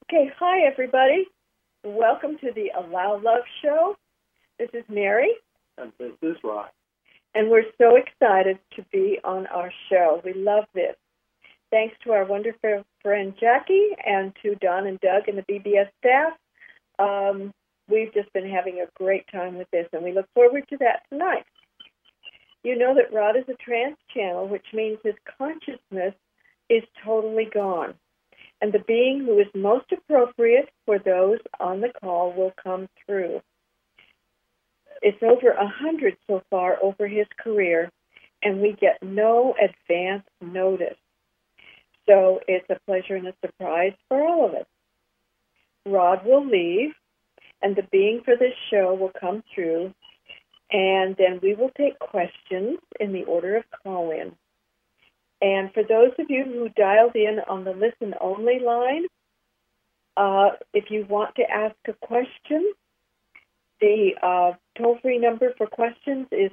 Okay, hi everybody. Welcome to the Allow Love Show. This is Mary. And this is Rod. And we're so excited to be on our show. We love this. Thanks to our wonderful friend Jackie and to Don and Doug and the BBS staff. We've just been having a great time with this, and we look forward to that tonight. You know that Rod is a trance channel, which means his consciousness is totally gone. And the being who is most appropriate for those on the call will come through. It's over 100 so far over his career, and we get no advance notice. So it's a pleasure and a surprise for all of us. Rod will leave, and the being for this show will come through, and then we will take questions in the order of call-in. And for those of you who dialed in on the listen-only line, if you want to ask a question, the toll-free number for questions is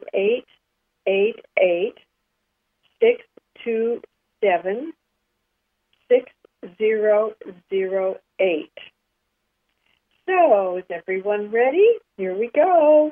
888-627-6008. So, is everyone ready? Here we go.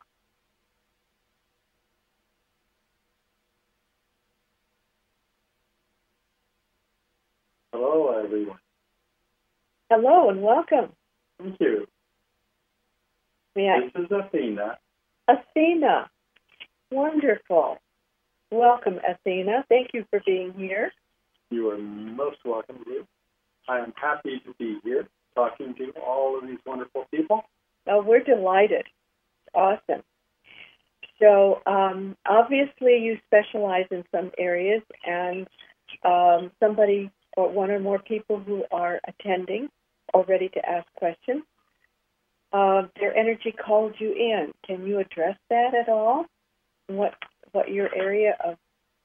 Hello, everyone. Hello and welcome. Thank you. This is Athena. Athena. Wonderful. Welcome, Athena. Thank you for being here. You are most welcome here. I am happy to be here talking to all of these wonderful people. Oh, we're delighted. Awesome. So, obviously, you specialize in some areas, and somebody or one or more people who are attending or ready to ask questions, their energy called you in. Can you address that at all? What your area of?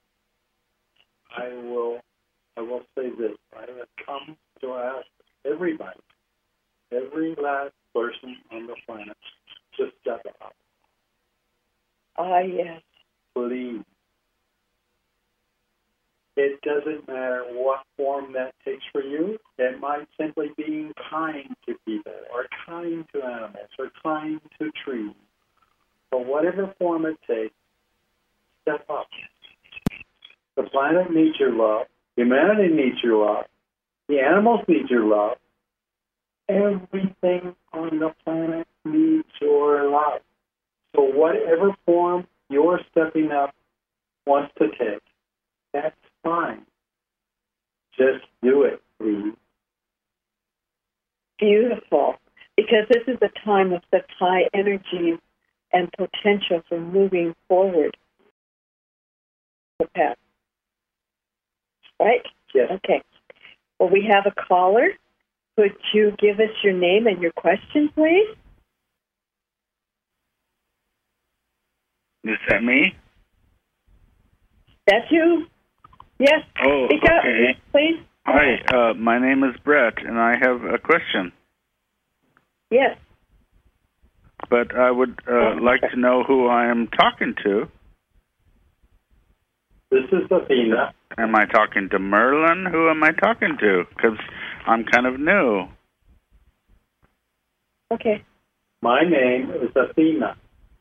I will say this. I have come to ask everybody, every last person on the planet, to step up. Ah, yes. Please. It doesn't matter what form that takes for you. It might simply be kind to people or kind to animals or kind to trees. But whatever form it takes, step up. The planet needs your love. Humanity needs your love. The animals need your love. Everything on the planet needs your love. So whatever form your stepping up wants to take, that's fine. Just do it, please. Beautiful. Because this is a time of such high energy and potential for moving forward. Right? Yes. Okay. Well, we have a caller. Could you give us your name and your question, please? Is that me? That's you? Yes. Oh, Speak up, okay. please. Hi, my name is Brett, and I have a question. Yes. But I would like to know who I am talking to. This is Athena. Am I talking to Merlin? Who am I talking to? Because I'm kind of new. Okay. My name is Athena.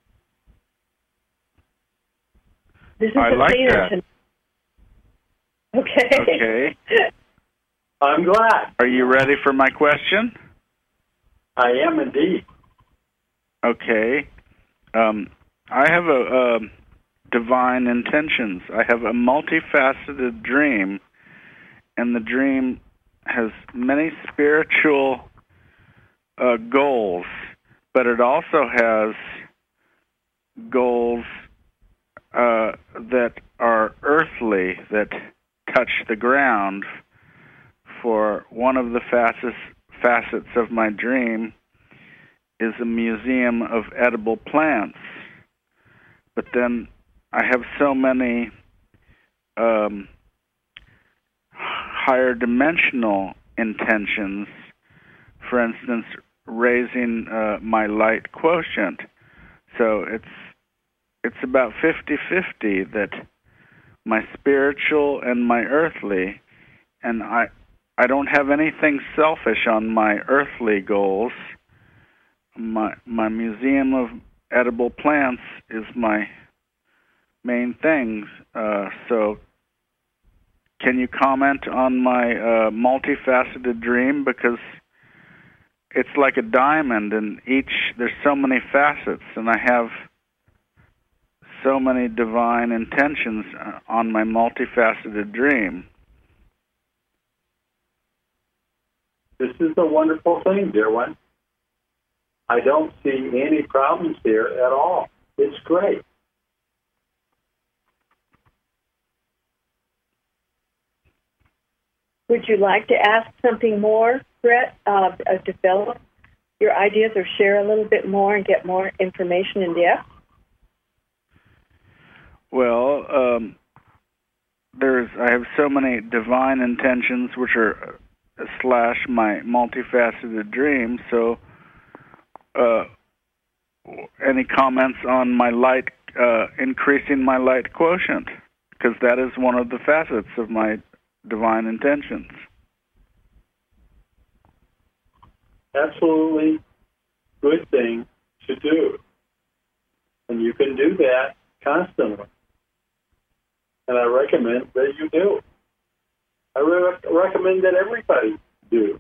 This is I like Athena. that. Okay. Okay. I'm glad. Are you ready for my question? I am indeed. Okay. I have a divine intentions. I have a multifaceted dream, and the dream has many spiritual goals, but it also has goals that are earthly, that touch the ground. For one of the facets of my dream is a museum of edible plants. But then I have so many higher dimensional intentions, for instance, raising my light quotient. So it's about 50-50 that my spiritual and my earthly, and I don't have anything selfish on my earthly goals. My museum of edible plants is my main thing. So can you comment on my multifaceted dream? Because it's like a diamond, and there's so many facets, and I have so many divine intentions on my multifaceted dream. This is a wonderful thing, dear one. I don't see any problems here at all. It's great. Would you like to ask something more, Brett? Develop your ideas or share a little bit more and get more information in depth? Well, I have so many divine intentions, which are / my multifaceted dream. So, any comments on my light, increasing my light quotient? Because that is one of the facets of my divine intentions. Absolutely good thing to do. And you can do that constantly. And I recommend that you do. I recommend that everybody do.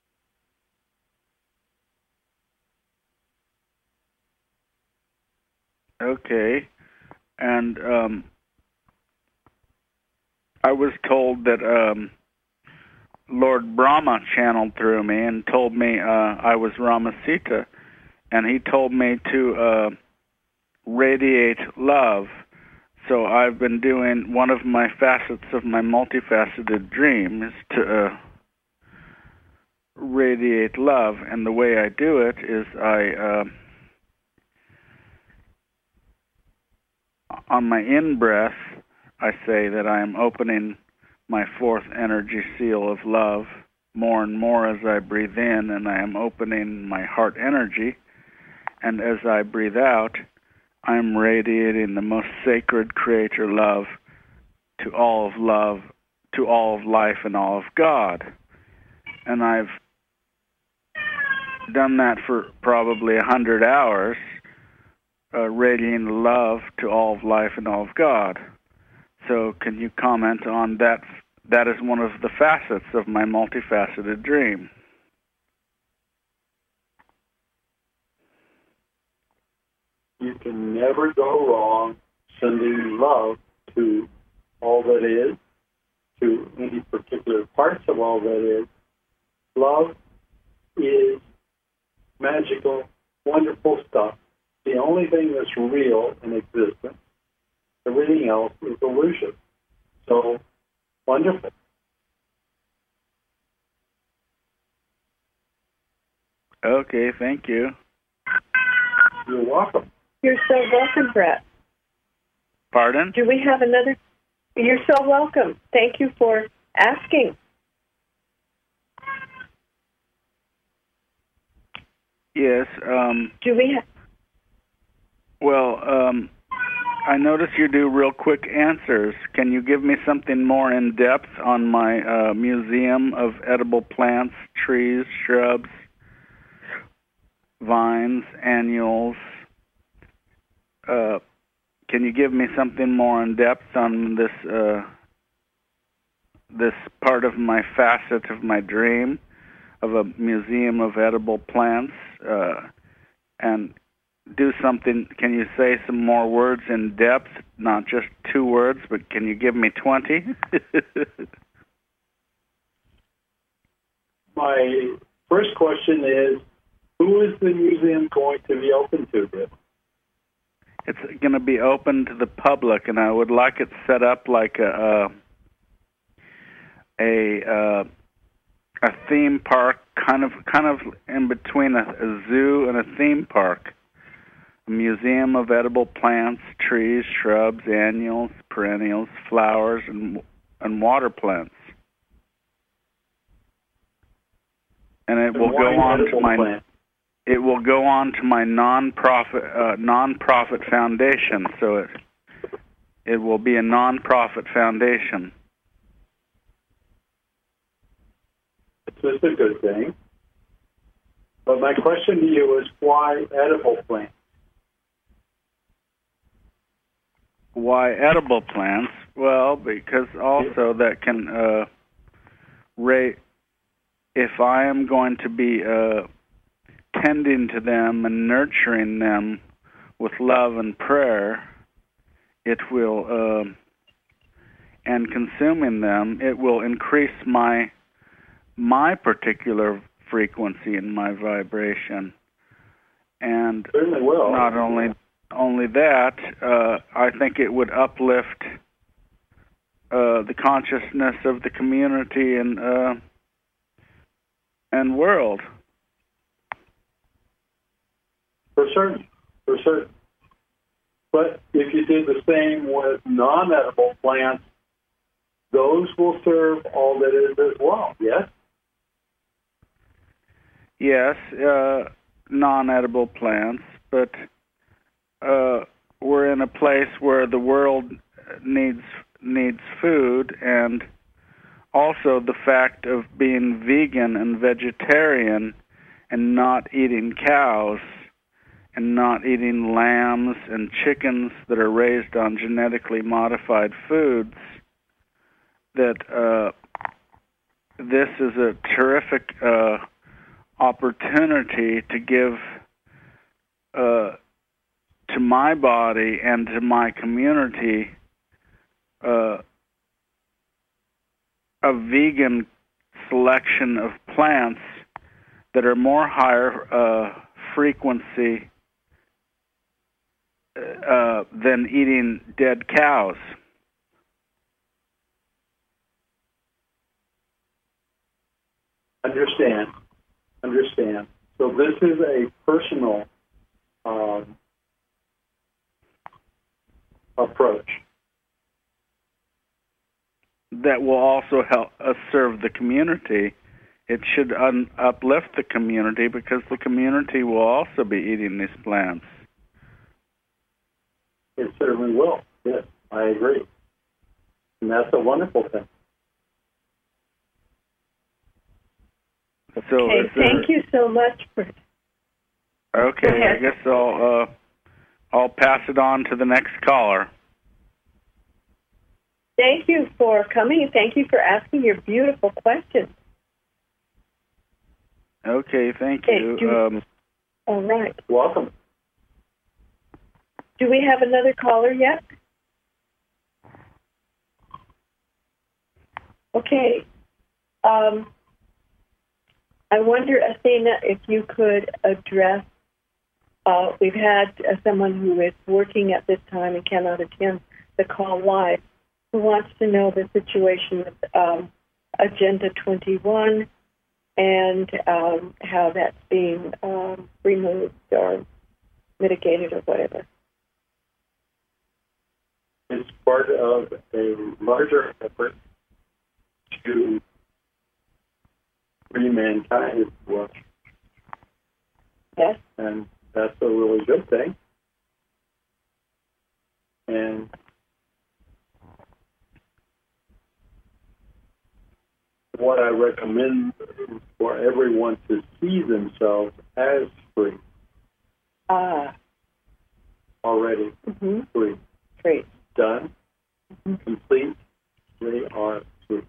Okay. And I was told that Lord Brahma channeled through me and told me I was Ramasita, and he told me to radiate love. So I've been doing, one of my facets of my multifaceted dream is to radiate love, and the way I do it is on my in-breath, I say that I am opening my fourth energy seal of love more and more as I breathe in, and I am opening my heart energy, and as I breathe out, I am radiating the most sacred creator love, to all of life and all of God. And I've done that for probably 100 hours, radiating love to all of life and all of God. So can you comment on that? That is one of the facets of my multifaceted dream. You can never go wrong sending love to all that is, to any particular parts of all that is. Love is magical, wonderful stuff. The only thing that's real in existence, everything else is illusion. So, wonderful. Okay, thank you. You're welcome. You're so welcome, Brett. Pardon? Do we have another? You're so welcome. Thank you for asking. Yes. Do we have? Well, I notice you do real quick answers. Can you give me something more in depth on my museum of edible plants, trees, shrubs, vines, annuals? Can you give me something more in depth on this this part of my facet of my dream of a museum of edible plants? And do something. Can you say some more words in depth, not just 2 words, but can you give me 20? My first question is, who is the museum going to be open to this? It's going to be open to the public, and I would like it set up like a theme park, kind of in between a zoo and a theme park. A museum of edible plants, trees, shrubs, annuals, perennials, flowers, and water plants. And it will go on to my plant? It will go on to my nonprofit foundation. So it will be a nonprofit foundation. is a good thing. But my question to you is, why edible plants? Why edible plants? Well, because also that can rate. If I am going to be tending to them and nurturing them with love and prayer, it will, and consuming them, it will increase my particular frequency and my vibration. And certainly will. Not only that, I think it would uplift the consciousness of the community and world. For certain. But if you did the same with non-edible plants, those will serve all that is as well, yes? Yes, non-edible plants, but we're in a place where the world needs food, and also the fact of being vegan and vegetarian and not eating cows and not eating lambs and chickens that are raised on genetically modified foods, that this is a terrific opportunity to give to my body and to my community a vegan selection of plants that are more higher frequency than eating dead cows. Understand. So this is a personal approach that will also help us serve the community. It should uplift the community, because the community will also be eating these plants. It certainly will. Yes, I agree. And that's a wonderful thing. So okay, thank you so much for. Okay, I guess I'll pass it on to the next caller. Thank you for coming, and thank you for asking your beautiful questions. Okay, thank you. All right. Welcome. Do we have another caller yet? Okay. I wonder, Athena, if you could address, we've had someone who is working at this time and cannot attend the call live, who wants to know the situation with Agenda 21 and how that's being removed or mitigated or whatever. It's part of a larger effort to free mankind, if you will. Yes. And that's a really good thing. And what I recommend is for everyone to see themselves as free. Already free. Free. Done. Complete. They are free.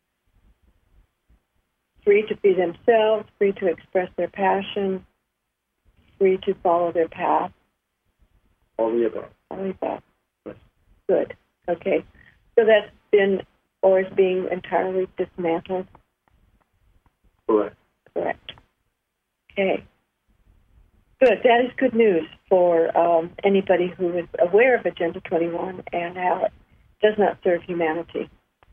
Free to be themselves, free to express their passion, free to follow their path. All the above. All the above. Yes. Good. Okay. So that's been or is being entirely dismantled? Correct. Correct. Okay. Good. That is good news for anybody who is aware of Agenda 21 and how it does not serve humanity.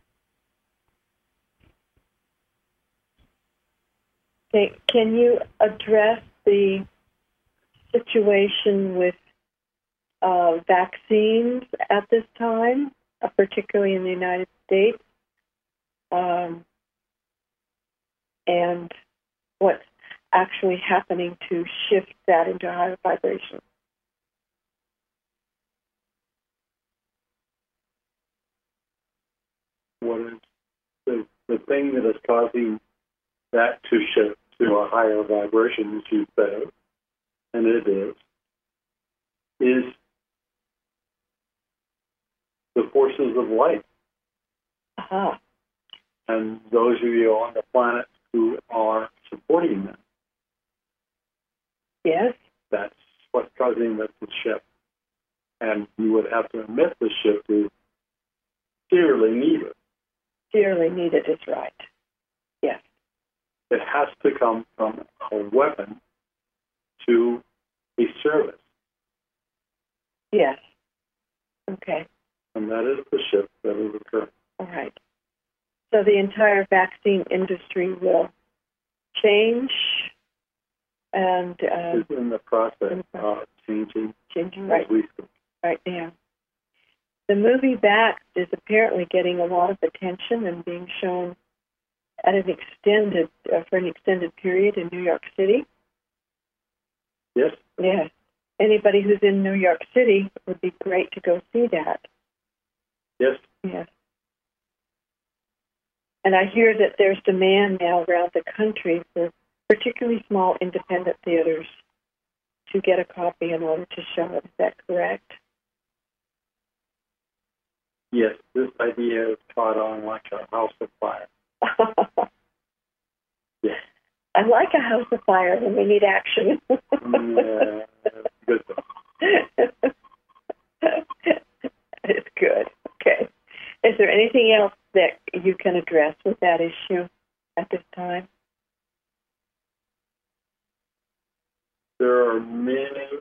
Okay. Can you address the situation with vaccines at this time, particularly in the United States, and what's actually happening to shift that into higher vibration? What is the thing that is causing that to shift to a higher vibration, as you said, and it is the forces of light. Uh-huh. And those of you on the planet who are supporting them. Yes. That's what's causing this to shift. And you would have to admit the shift is dearly needed. Dearly needed is right. Yes. It has to come from a weapon to a service. Yes. Okay. And that is the shift that is occurring. All right. So the entire vaccine industry will change and It's in the process of changing right, as we speak. right now. The movie Vaxxed is apparently getting a lot of attention and being shown at an extended for an extended period in New York City. Yes. Yes. Anybody who's in New York City would be great to go see that. Yes. Yes. And I hear that there's demand now around the country for particularly small independent theaters to get a copy in order to show it. Is that correct? Yes. This idea is caught on like a house of fire. Yes. I like a house of fire when we need action. Yeah, good. It's good. Okay. Is there anything else that you can address with that issue at this time? There are many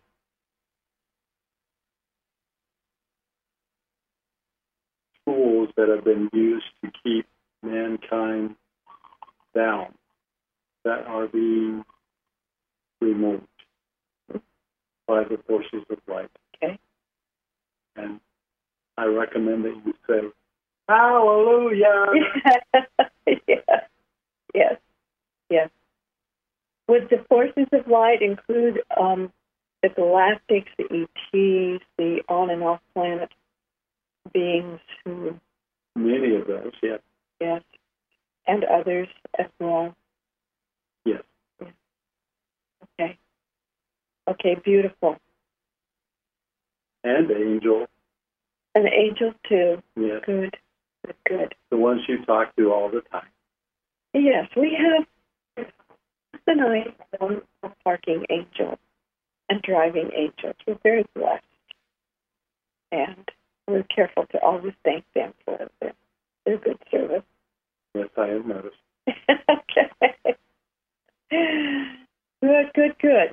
tools that have been used to keep mankind down that are being removed by the forces of light. Okay. And I recommend that you say, Hallelujah! Yes. Yes. Yes. Would the forces of light include the galactics, the ETs, the on and off planet beings who... Many of those, yes. Yes. And others as well? Yes. Yes. Okay. Okay, beautiful. And angels. And angels too. Yes. Good. Good. The ones you talk to all the time. Yes, we have tonight one parking angel and driving angels. We're very blessed. And we're careful to always thank them for their good service. Yes, I have noticed. Okay. Good.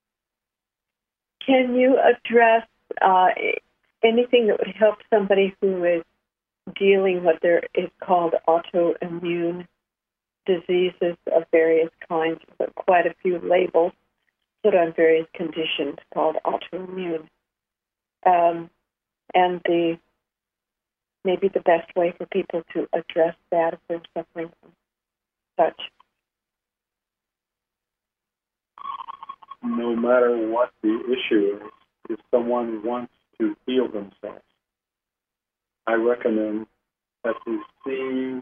Can you address anything that would help somebody who is dealing what there is called autoimmune diseases of various kinds, but quite a few labels put on various conditions called autoimmune? And maybe the best way for people to address that if they're suffering from such. No matter what the issue is, if someone wants to heal themselves, I recommend that you see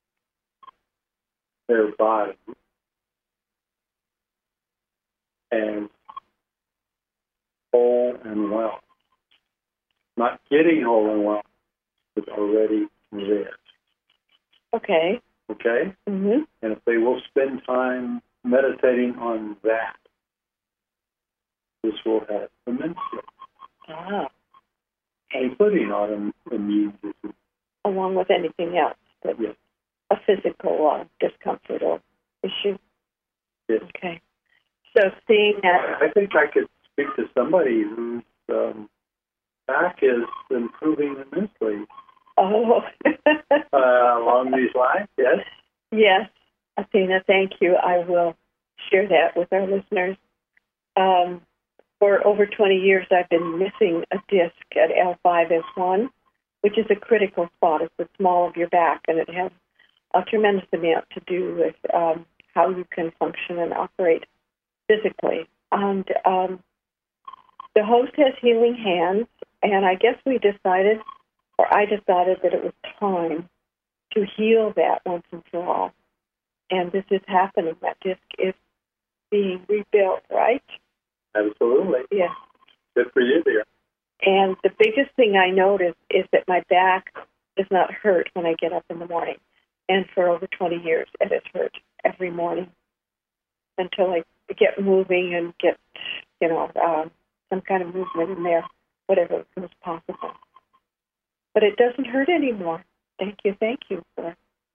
their body as whole and well. Not getting whole and well, but already there. Okay. Okay? Mm-hmm. And if they will spend time meditating on that, this will help immensely. Ah. Including autoimmune disease. Along with anything else, but Yes. a physical discomfort or issue. Yes. Okay. So seeing that... I think I could speak to somebody whose back is improving immensely. Oh. Along these lines, yes? Yes. Athena, thank you. I will share that with our listeners. For over 20 years, I've been missing a disc at L5S1, which is a critical spot. It's the small of your back, and it has a tremendous amount to do with how you can function and operate physically. And the host has healing hands, and I guess I decided that it was time to heal that once and for all. and this is happening. That disc is being rebuilt, right? Absolutely. Yes. Good for you, dear. And the biggest thing I notice is that my back does not hurt when I get up in the morning. And for over 20 years, it has hurt every morning until I get moving and get, some kind of movement in there, whatever is possible. But it doesn't hurt anymore. Thank you for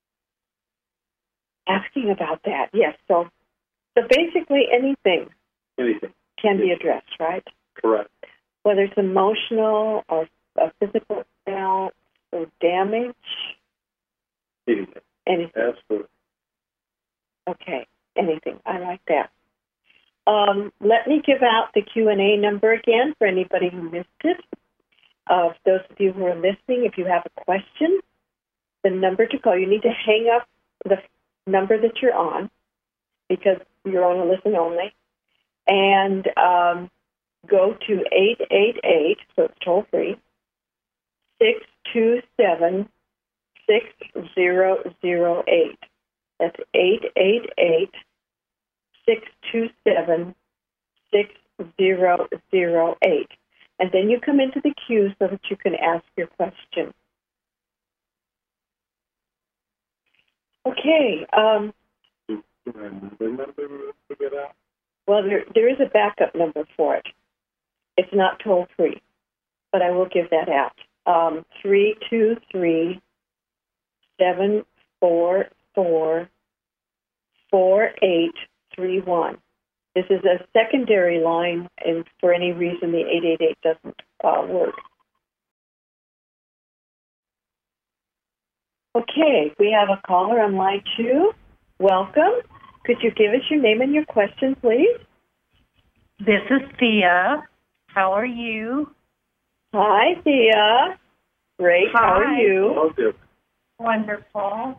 asking about that. Yes, so basically anything can be addressed, right? Correct. Whether it's emotional or a physical balance or damage. Anything. Absolutely. Okay, anything. I like that. Let me give out the Q&A number again for anybody who missed it. Those of you who are listening, if you have a question, the number to call, you need to hang up the number that you're on because you're on a listen only, and go to 888, so it's toll free, 627-6008. That's 888-627-6008. And then you come into the queue so that you can ask your question. Okay. Well, there is a backup number for it. It's not toll-free, but I will give that out. 323-744-4831. This is a secondary line, and for any reason the 888 doesn't work. Okay, we have a caller on line 2. Welcome. Could you give us your name and your question, please? This is Thea. How are you? Hi, Thea. Great. Hi. How are you? Hello. Wonderful.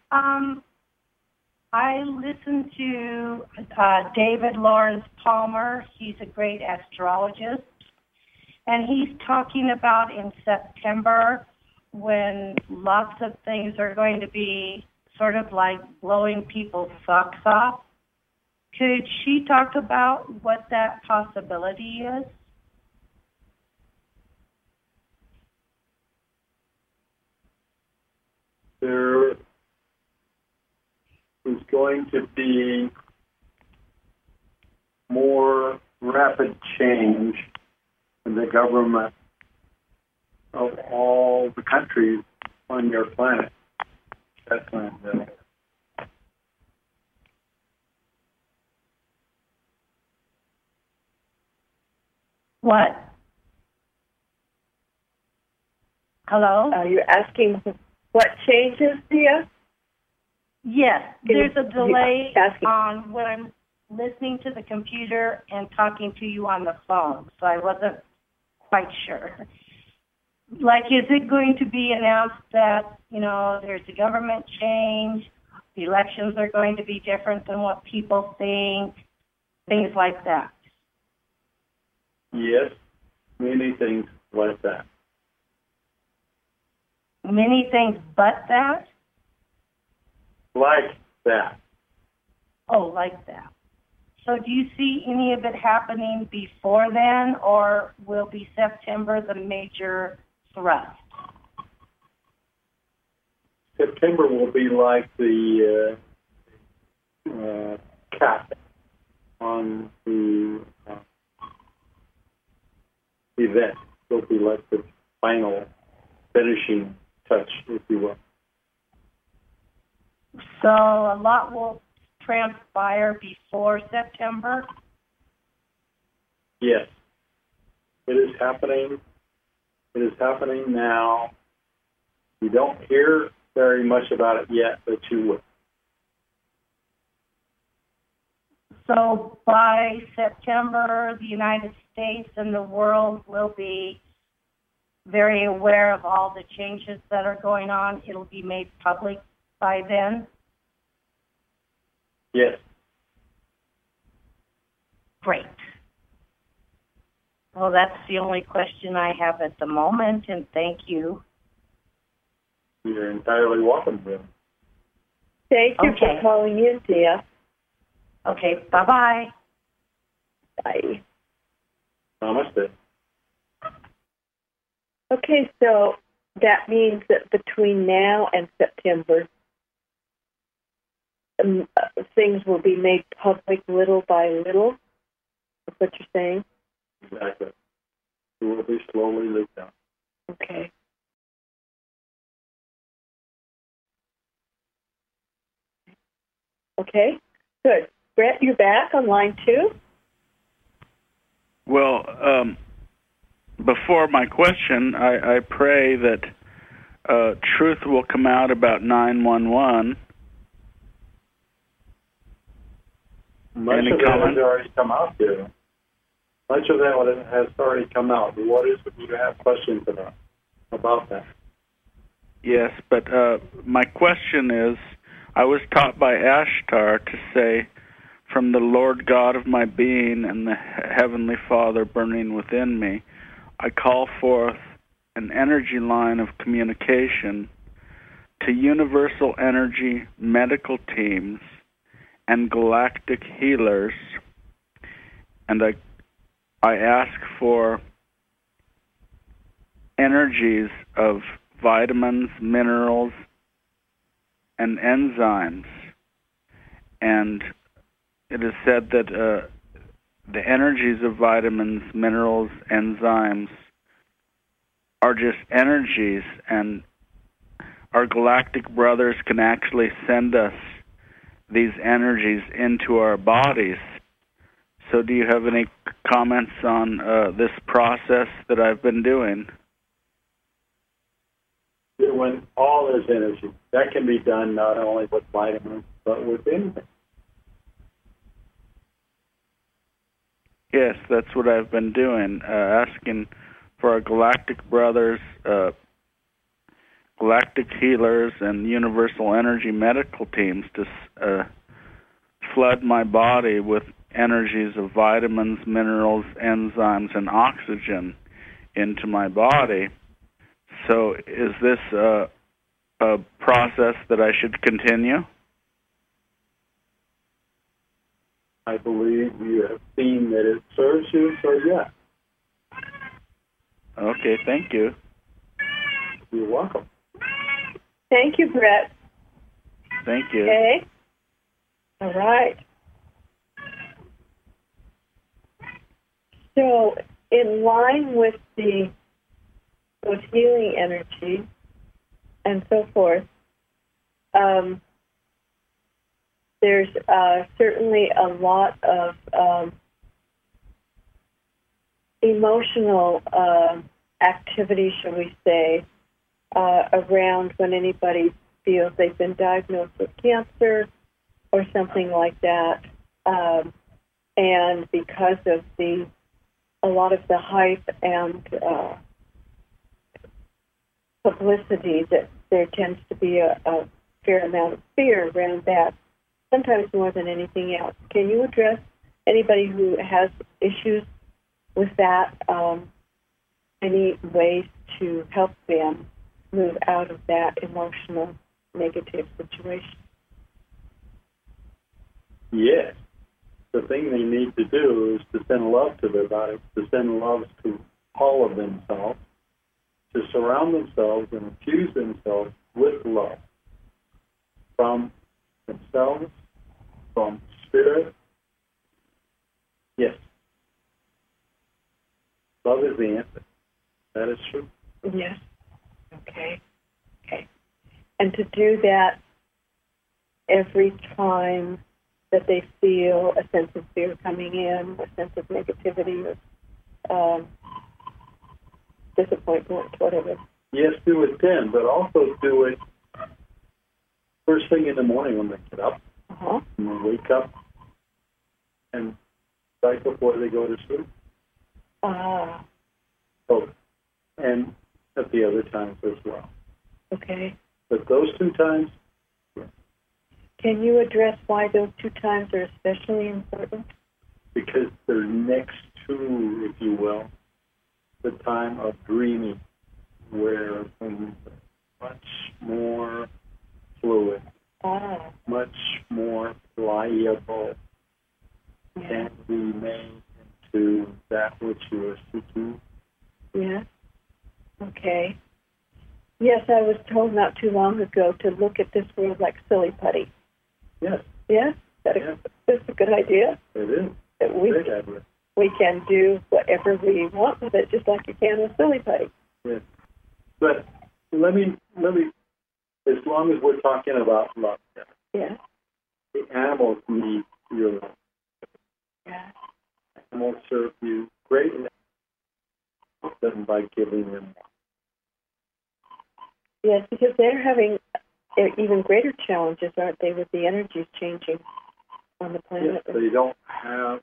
I listened to David Lawrence Palmer. He's a great astrologist. And he's talking about in September when lots of things are going to be sort of like blowing people's socks off. Could she talk about what that possibility is? There is going to be more rapid change in the government of all the countries on your planet. That's my feeling. What? Hello? Are you asking what changes, Thea? Yes, there's a delay asking. on when I'm listening to the computer and talking to you on the phone, so I wasn't quite sure. Like, is it going to be announced that, there's a government change, the elections are going to be different than what people think, things like that? Yes, many things like that. Many things but that? Like that. Oh, like that. So do you see any of it happening before then, or will be September the major thrust? September will be like the cap on the event. It will be like the final finishing touch, if you will. So a lot will transpire before September? Yes. It is happening. It is happening now. You don't hear very much about it yet, but you will. So by September, the United States and the world will be very aware of all the changes that are going on. It'll be made public by then? Yes. Great. Well, that's the only question I have at the moment, and thank you. You're entirely welcome, Bill. Thank you Okay. for calling in, Dia. Okay, bye-bye. Bye. Namaste. Okay, so that means that between now and September, things will be made public little by little. That's what you're saying? Exactly. It will be slowly leaked out. Okay. Okay, good. Brett, you're back on line 2? Well, before my question, I pray that truth will come out about 911. Much Any of that comment? has already come out here. Much of that has already come out. What is it you have questions about that? Yes, but my question is, I was taught by Ashtar to say, from the Lord God of my being and the Heavenly Father burning within me, I call forth an energy line of communication to universal energy medical teams and galactic healers, and I ask for energies of vitamins, minerals, and enzymes. And it is said that the energies of vitamins, minerals, enzymes are just energies, and our galactic brothers can actually send us these energies into our bodies. So do you have any comments on this process that I've been doing? When all is energy, that can be done not only with vitamins, but with anything. Yes, that's what I've been doing, asking for our galactic brothers, galactic healers, and universal energy medical teams to flood my body with energies of vitamins, minerals, enzymes, and oxygen into my body. So is this a process that I should continue? I believe you have seen that it serves you, so yeah. Okay, thank you. You're welcome. Thank you, Brett. Thank you. Okay. All right. So, in line with those healing energy and so forth, there's certainly a lot of emotional activity, shall we say, around when anybody feels they've been diagnosed with cancer or something like that. And because of a lot of the hype and publicity, that there tends to be a fair amount of fear around that, sometimes more than anything else. Can you address anybody who has issues with that, any ways to help them move out of that emotional negative situation? Yes. The thing they need to do is to send love to their bodies, to send love to all of themselves, to surround themselves and infuse themselves with love from themselves, from spirit. Yes. Love is the answer. That is true. Yes. Okay. And to do that every time that they feel a sense of fear coming in, a sense of negativity or disappointment, whatever. Yes, do it then, but also do it first thing in the morning when they get up, Uh-huh. when they wake up, and right before they go to sleep. Oh, and at the other times as well. Okay. But those 2 times, Can you address why those 2 times are especially important? because they're next to, if you will, the time of dreaming, where things are much more fluid, much more pliable, Yeah. can be made into that which you are seeking. Yeah. Okay. Yes, I was told not too long ago to look at this world like silly putty. Yes, Yeah? That's a good idea. it is. That Great idea. we can do whatever we want with it, just like you can with silly putty. Yes. But let me, as long as we're talking about love, Yeah. the animals need your love. Yeah. Animals serve you greatly than by giving them. Yes, because they're having even greater challenges, aren't they, with the energies changing on the planet? Yes, they don't have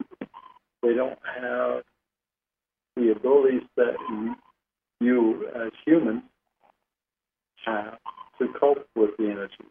the abilities that you as humans have to cope with the energies.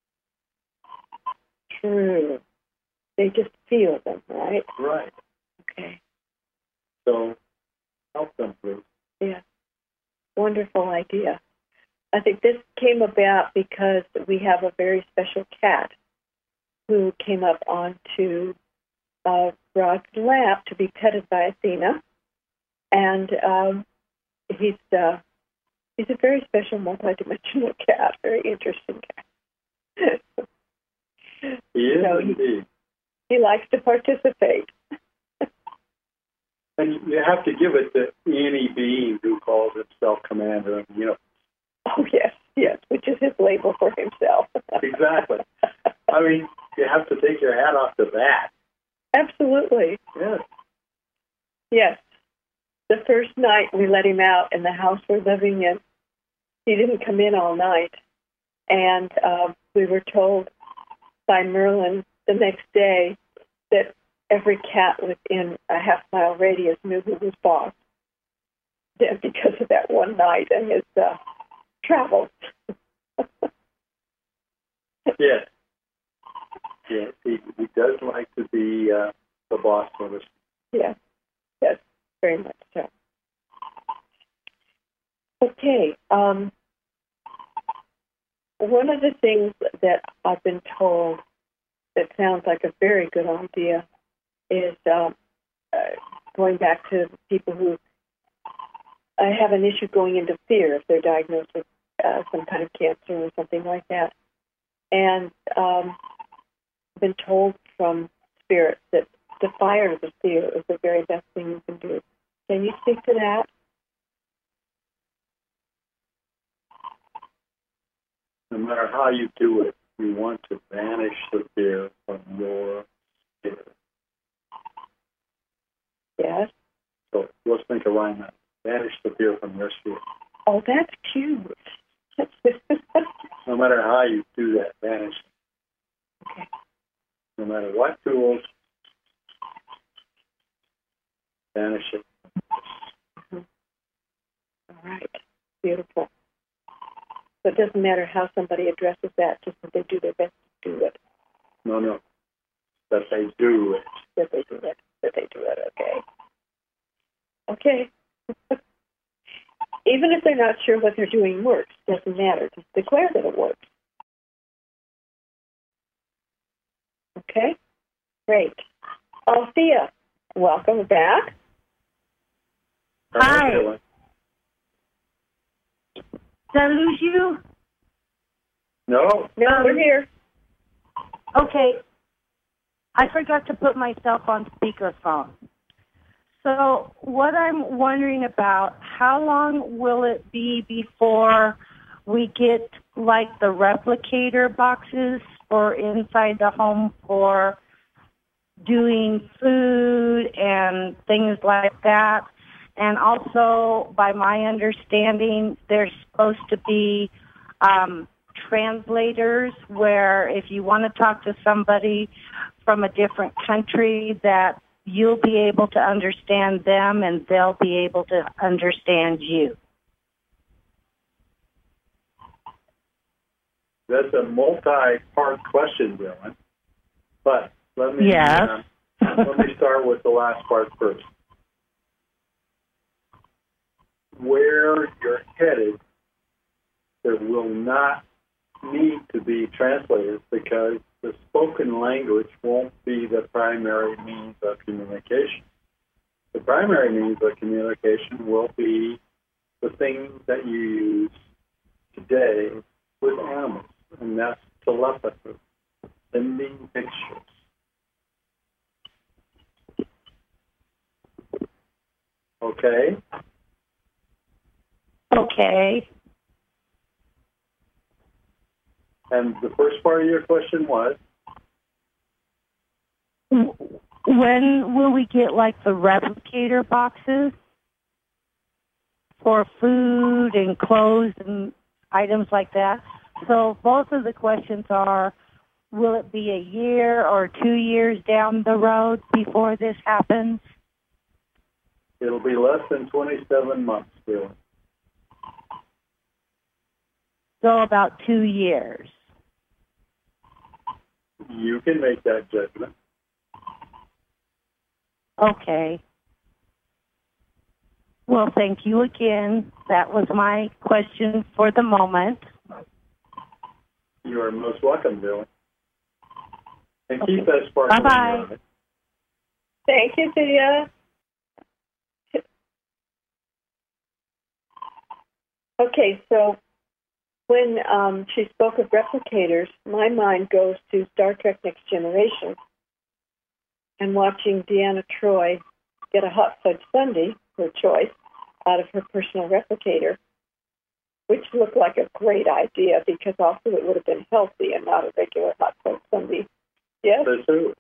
True. They just feel them, right? Right. Okay. So help them, please. Yeah. Wonderful idea. I think this came about because we have a very special cat who came up onto Rod's lap to be petted by Athena, and he's a very special, multidimensional cat, very interesting cat. He is So indeed. He likes to participate. And you have to give it to any being who calls himself commander of the universe. Oh, yes, which is his label for himself. Exactly. I mean, you have to take your hat off to that. Absolutely. Yes. Yes. The first night we let him out in the house we're living in, he didn't come in all night. And we were told by Merlin the next day that every cat within a half-mile radius knew who was boss. Yeah, because of that one night and his travels. Yes. Yes, he does like to be the boss of us. Yes, very much so. Okay, one of the things that I've been told that sounds like a very good idea is going back to people who have an issue going into fear if they're diagnosed with some kind of cancer or something like that. And I've been told from spirits that to fire the fear is the very best thing you can do. Can you speak to that? No matter how you do it, you want to banish the fear from your spirit. Yes. So let's make a rhyme out. Banish the fear from your spirit. Oh, that's cute. No matter how you do that, banish it. Okay. No matter what tools, banish it. Mm-hmm. All right. Beautiful. So it doesn't matter how somebody addresses that, just that they do their best to do it. No. That they do it. That they do it. That they do it. Okay. Even if they're not sure what they're doing works, doesn't matter. Just declare that it works. Okay? Great. Althea, welcome back. Hi. Did I lose you? No. No, we're here. Okay. I forgot to put myself on speakerphone. So what I'm wondering about, how long will it be before we get like the replicator boxes for inside the home for doing food and things like that? And also, by my understanding, there's supposed to be translators where if you want to talk to somebody from a different country, that you'll be able to understand them and they'll be able to understand you. That's a multi-part question, Dylan. But let me start with the last part first. Where you're headed, there will not need to be translators because the spoken language won't be the primary means of communication. The primary means of communication will be the things that you use today with animals, and that's telepathy, sending pictures. Okay? Okay. And the first part of your question was? When will we get like the replicator boxes for food and clothes and items like that? So both of the questions are, will it be a year or 2 years down the road before this happens? It'll be less than 27 months, Bill. So about 2 years. You can make that judgment. Okay. Well, thank you again. That was my question for the moment. You are most welcome, Bill. And keep that sparkle in Bye-bye. your eye. Thank you, Thea. Okay, so when she spoke of replicators, my mind goes to Star Trek Next Generation and watching Deanna Troi get a hot fudge sundae, her choice, out of her personal replicator, which looked like a great idea because also it would have been healthy and not a regular hot fudge sundae. Yes? Says who?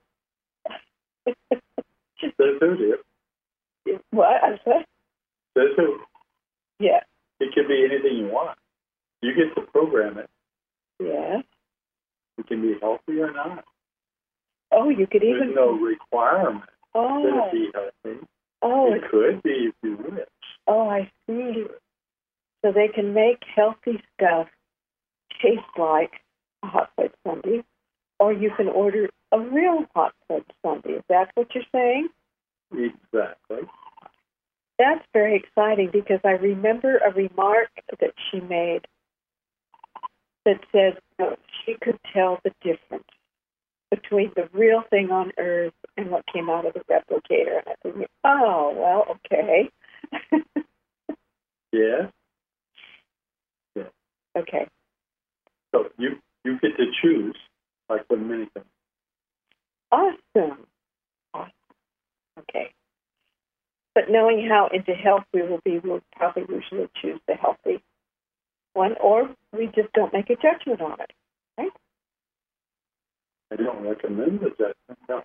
Says who, dear? What? I'm sorry? Says who? Yeah. It can be anything you want. You get to program it. Yeah. It can be healthy or not. Oh, you could There's even... no requirement that Oh. it be healthy. Oh, It could be if you wish. oh, I see. So they can make healthy stuff taste like a hot fudge sundae, or you can order a real hot fudge sundae. Is that what you're saying? Exactly. That's very exciting because I remember a remark that she made that said she could tell the difference between the real thing on Earth and what came out of the replicator. And I think, oh, well, okay. Yeah. Okay. So you get to choose, like with many things. Awesome. Awesome. Okay. But knowing how into health we will be, we'll probably usually choose the healthy one, or we just don't make a judgment on it, right? I don't recommend the judgment, no.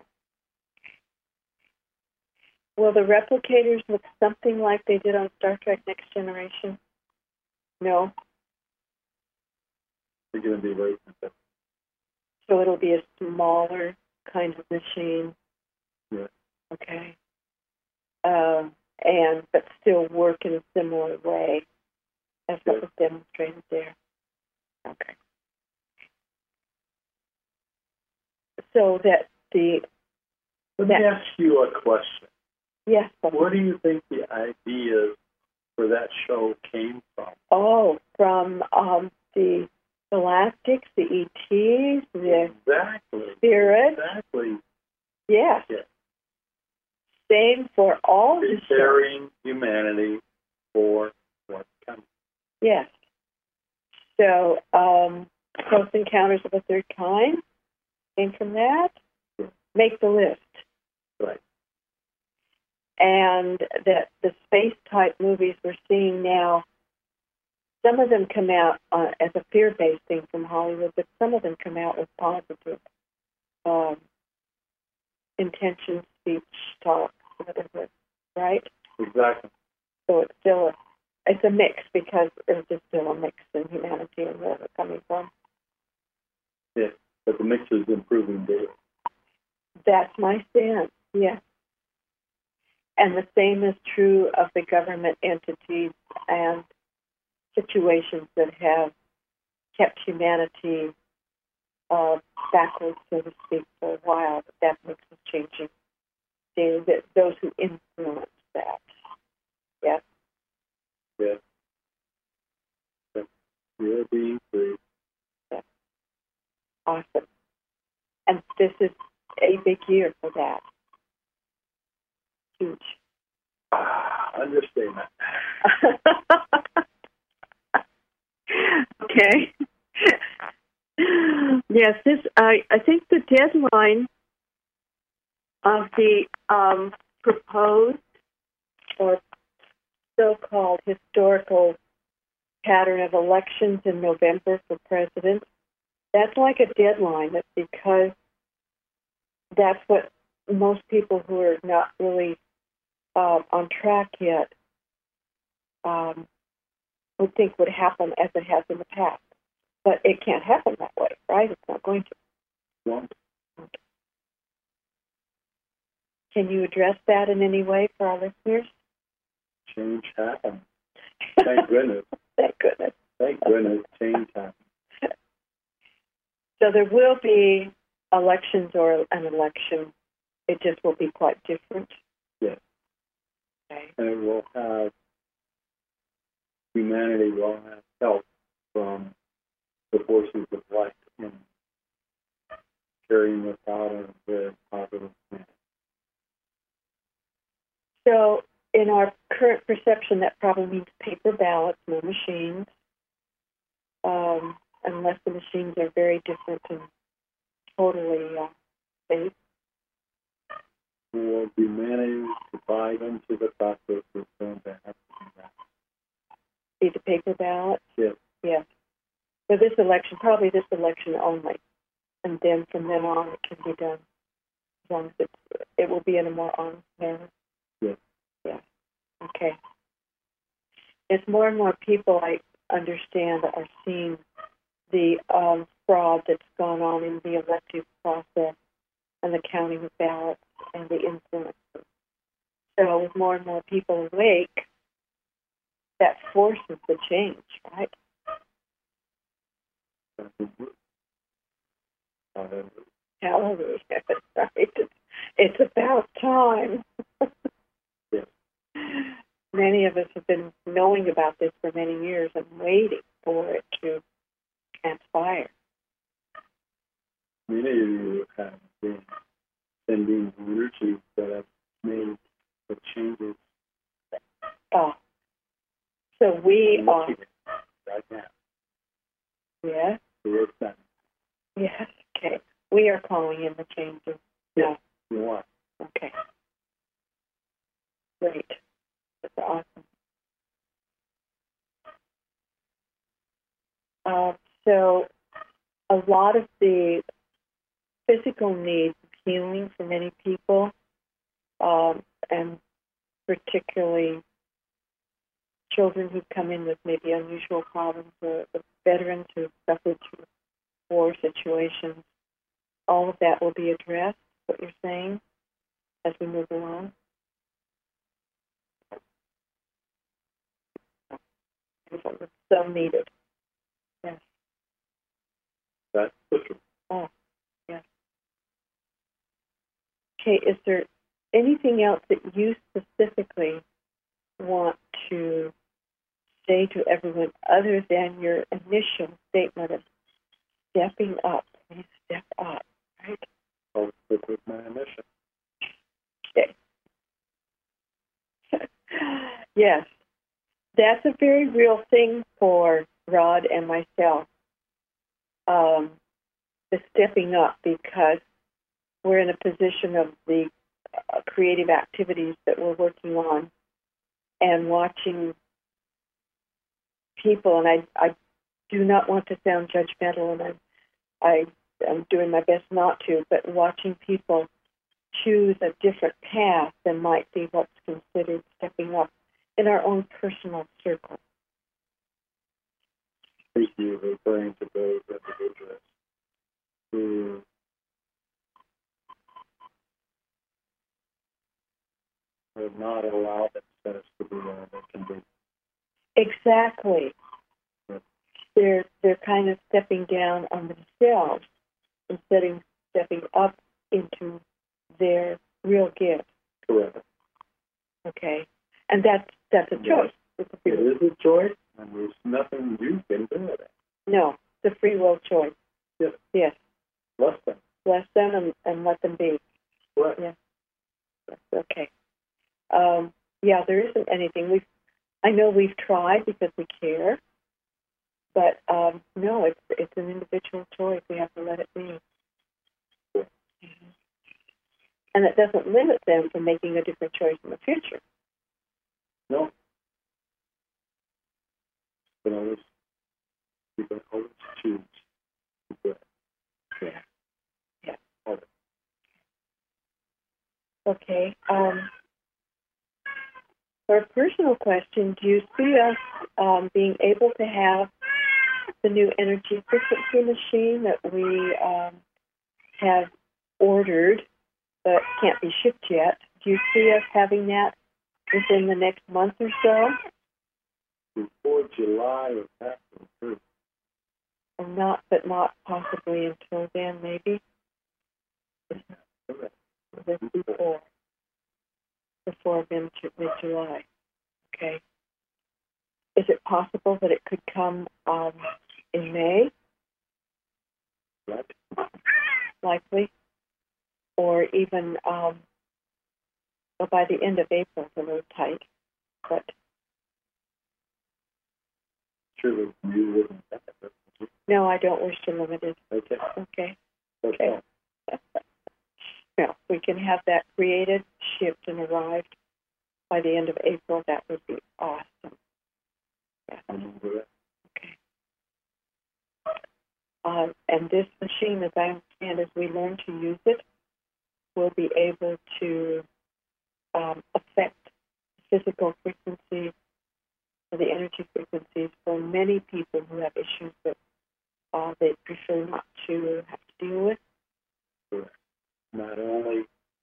Will the replicators look something like they did on Star Trek Next Generation? No. They're going to be very simple. So it'll be a smaller kind of machine. Yeah. Okay. But still work in a similar way as what was demonstrated there. Okay. So that the... Let me ask you a question. Yes. Where do you think the ideas for that show came from? Oh, from the Galactics, the ETs, the Exactly. spirits. Exactly. Yes. Yes. Same for all the shows. Preparing humanity for what's coming. Yes. So, Close Encounters of a Third Kind came from that. Make the list. Right. And that the space-type movies we're seeing now, some of them come out as a fear-based thing from Hollywood, but some of them come out with positive intention, speech, talk, whatever, right? Exactly. So it's still it's a mix because there's just still a mix in humanity and where we're coming from. Yes. But the mix is improving daily. That's my stance, yes. And the same is true of the government entities and situations that have kept humanity backwards, so to speak, for a while. That mix is changing. Those who influence that. Yes. Yes. Yes. You're being free. awesome. And this is a big year for that. Huge. Understatement. Okay. Yes, this I think the deadline of the proposed or so-called historical pattern of elections in November for president, that's like a deadline. That's because that's what most people who are not really on track yet would think would happen as it has in the past. But it can't happen that way, right? It's not going to. Won't. Can you address that in any way for our listeners? Change happened. Thank goodness. Thank goodness. Thank goodness change happened. So there will be elections or an election. It just will be quite different. Yes. Okay. And it will have, humanity will have help from the forces of light in carrying this out in a very positive manner. So in our current perception, that probably means paper ballots, no machines, unless the machines are very different and totally safe. Will humanity survive into the process is going to have to do that. Be the paper ballot? Yes. Yes. For this election, probably this election only. And then from then on, it can be done as long as it will be in a more honest manner. Yes. Yes. Okay. As more and more people, I understand, are seeing the fraud that's gone on in the elective process and the counting of ballots and the influence. So with more and more people awake, that forces the change, right? Hallelujah. Right. It's about time. Yes. Many of us have been knowing about this for many years and waiting for it to transpire. Many of you have been sending energy that have made the changes. So we are. Right now. Yeah? It's done. Yes. Okay. We are calling in the changes. Yes. You are. Okay. Great. That's awesome. So a lot of the physical needs of healing for many people, and particularly children who come in with maybe unusual problems, or veterans who suffered through war situations, all of that will be addressed, what you're saying, as we move along. It's so needed. Yes. That's the truth. Oh, yes. Okay, is there anything else that you specifically want to say to everyone other than your initial statement of stepping up? Please step up, right? I'll stick with my mission. Okay. Yes. That's a very real thing for Rod and myself, the stepping up, because we're in a position of the creative activities that we're working on and watching people, and I do not want to sound judgmental, and I'm doing my best not to, but watching people choose a different path than might be what's considered stepping up in our own personal circle. Thank you for referring to those individuals who would not allow themselves to be all they can be. Exactly. Yes. They're kind of stepping down on themselves instead of stepping up into their real gift. Correct. Okay, and that's a choice. It's a free will. It is a choice, and there's nothing you can do with it. No, it's a free will choice. Yes. Yes. Bless them. and let them be. Right. Yeah. Okay. Yeah, there isn't anything. I know we've tried because we care, but no, it's an individual choice. We have to let it be. Mhm. And it doesn't limit them from making a different choice in the future. No. You can always choose. Yeah. Yeah. Okay. Okay. For a personal question, do you see us being able to have the new energy frequency machine that we have ordered but can't be shipped yet? Do you see us having that within the next month or so? Before July of after. Or not, but not possibly until then, maybe? This before mid-July. Okay. Is it possible that it could come in May? Right. Likely. Or even by the end of April, it's a little tight. But Surely you wouldn't have it. no, I don't wish to limit it. Okay. Okay. Okay. No, we can have that created, shipped, and arrived by the end of April. That would be awesome. Yeah. Okay. And this machine, as I understand, as we learn to use it, we'll be able to affect physical frequencies, the energy frequencies for many people who have issues that they prefer not to have to deal with. Not only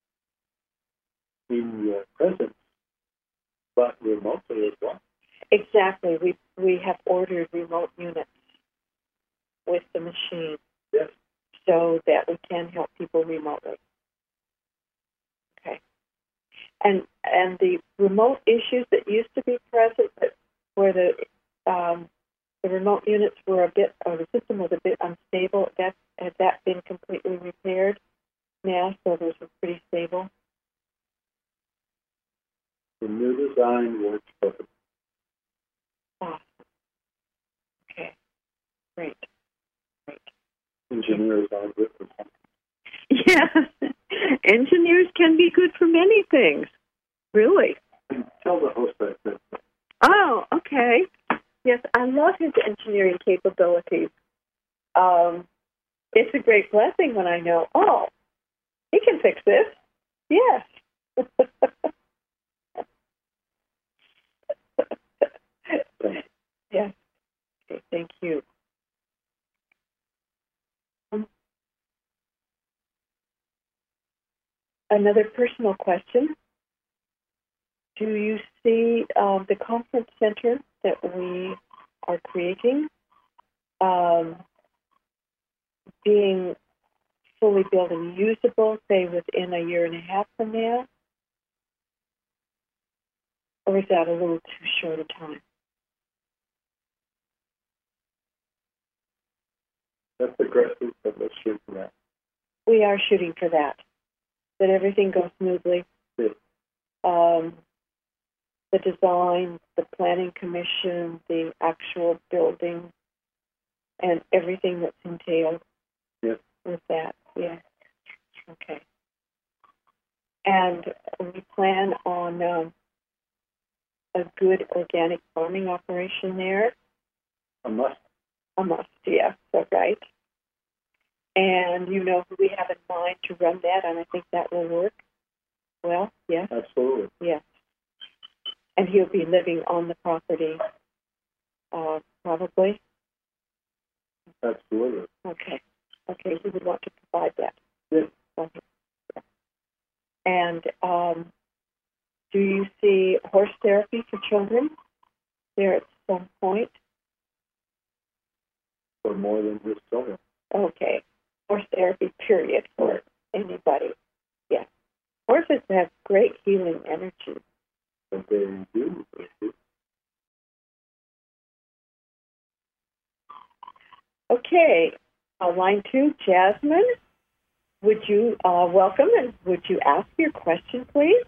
in your presence, but remotely as well. Exactly. We have ordered remote units with the machine. Yes. So that we can help people remotely. Okay. And the remote issues that used to be present, where the remote units were a bit, or the system was a bit unstable, has that been completely repaired now? So those are pretty stable. The new design works perfectly. Awesome. Okay. Great. Engineers are good for something. Yes. Engineers can be good for many things. Really. Tell the host that. Oh, okay. Yes, I love his engineering capabilities. It's a great blessing when I know, oh, he can fix this. Yes. Yes. Okay, thank you. Another personal question. Do you see the conference center that we are creating being fully built and usable, say, within a year and a half from now? Or is that a little too short a time? That's aggressive, but let's shoot for that. We are shooting for that everything goes smoothly. Yes. The design, the planning commission, the actual building, and everything that's entailed yes. with that. Yeah. Okay. And we plan on a good organic farming operation there. A must. A must, yeah, that's right. And you know who we have in mind to run that, and I think that will work well, yes? Absolutely. Yes. And he'll be living on the property, probably? Absolutely. Okay. Okay, we would want to provide that. Yes. Okay. And do you see horse therapy for children there at some point? For more than just children. Okay. Horse therapy, period, for anybody. Yes. Horses have great healing energy. But they do. Okay. Line 2, Jasmine. would you welcome and would you ask your question, please?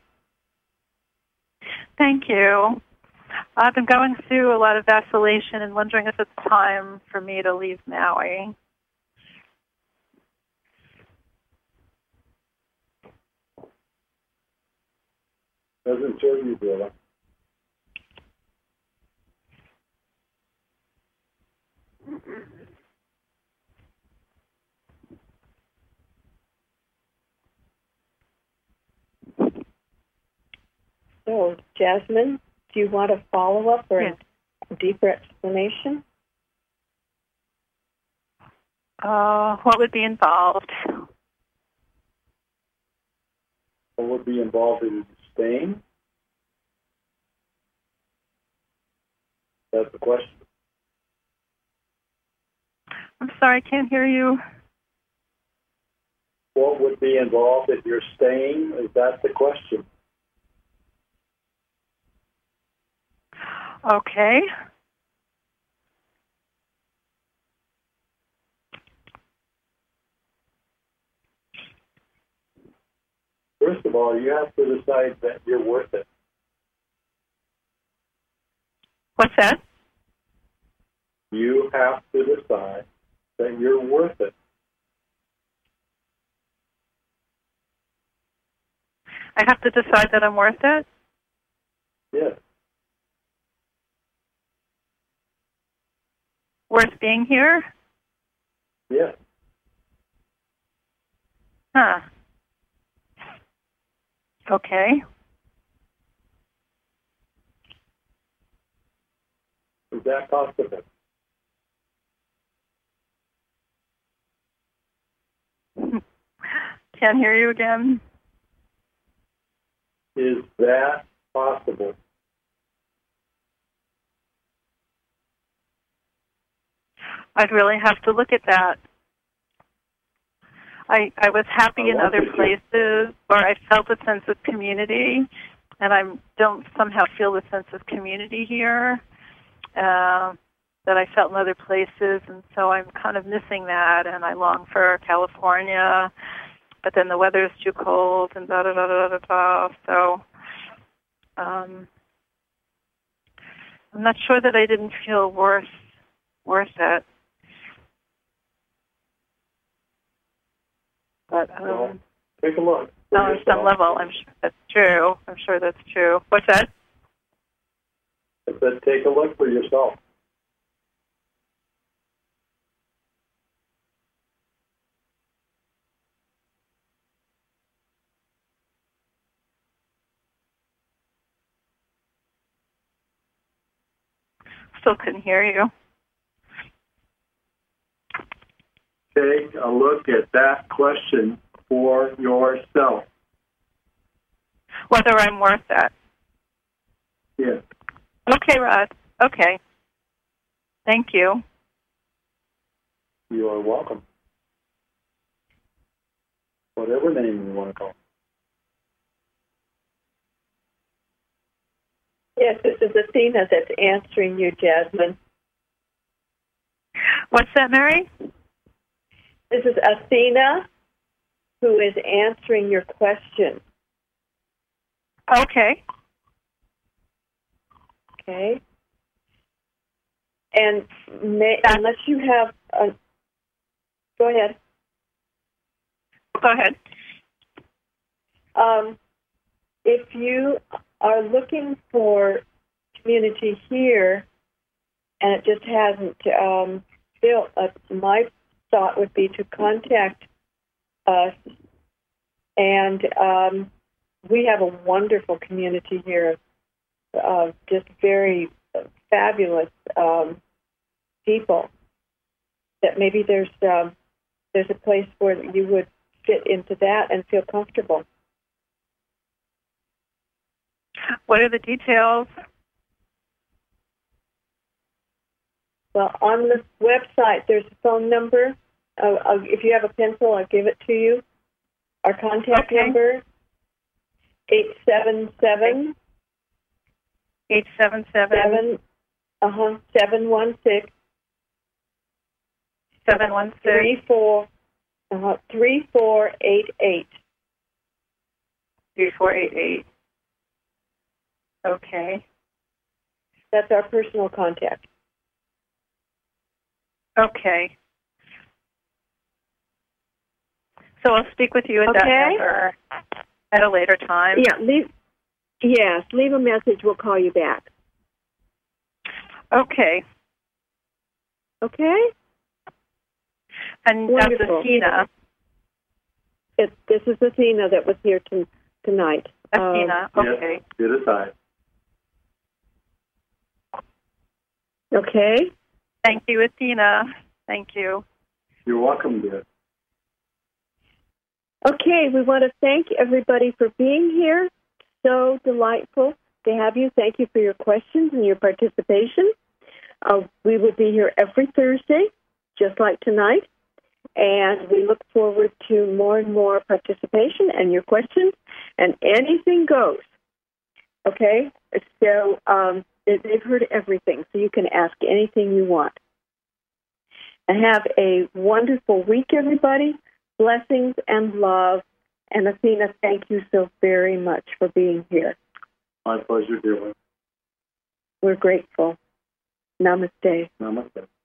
Thank you. I've been going through a lot of vacillation and wondering if it's time for me to leave Maui. Doesn't serve you, Bella. So, Jasmine, do you want a follow-up or Yes. a deeper explanation? What would be involved? What would be involved in staying? That's the question. I'm sorry, I can't hear you. What would be involved if you're staying? Is that the question? Okay. First of all, you have to decide that you're worth it. What's that? You have to decide that you're worth it. I have to decide that I'm worth it? Yes. Worth being here? Yes. Huh. Okay. Is that possible? Can't hear you again. Is that possible? I'd really have to look at that. I was happy in other places where I felt a sense of community, and I don't somehow feel the sense of community here that I felt in other places, and so I'm kind of missing that, and I long for California, but then the weather is too cold, and da-da-da-da-da-da, so I'm not sure that I didn't feel worth it. But Well, take a look. on some level, I'm sure that's true. I'm sure that's true. What's that? I said take a look for yourself. Still couldn't hear you. Take a look at that question for yourself. Whether I'm worth that. Yes. Okay, Rod. Okay. Thank you. You are welcome. Whatever name you want to call. Yes, this is Athena that's answering you, Jasmine. What's that, Mary? This is Athena who is answering your question. Okay. Okay. And unless you have go ahead. Go ahead. If you are looking for community here and it just hasn't built, my thought would be to contact us. And we have a wonderful community here of just very fabulous people. That maybe there's a place where you would fit into that and feel comfortable. What are the details? Well, on the website, there's a phone number. If you have a pencil, I'll give it to you. Our contact number, 877 877 716 716 34 3488. 3488. Okay. That's our personal contact. Okay. So I'll speak with you at that number at a later time. Yeah, leave a message. We'll call you back. Okay. Okay? And Wonderful. that's Athena. This is Athena that was here tonight. Athena, okay. Yes, good aside. Okay? Thank you, Athena. Thank you. You're welcome, dear. Okay, we want to thank everybody for being here. So delightful to have you. Thank you for your questions and your participation. We will be here every Thursday, just like tonight. And we look forward to more and more participation and your questions. And anything goes. Okay? So they've heard everything, so you can ask anything you want. And have a wonderful week, everybody. Blessings and love. And Athena, thank you so very much for being here. My pleasure, dear. We're grateful. Namaste. Namaste.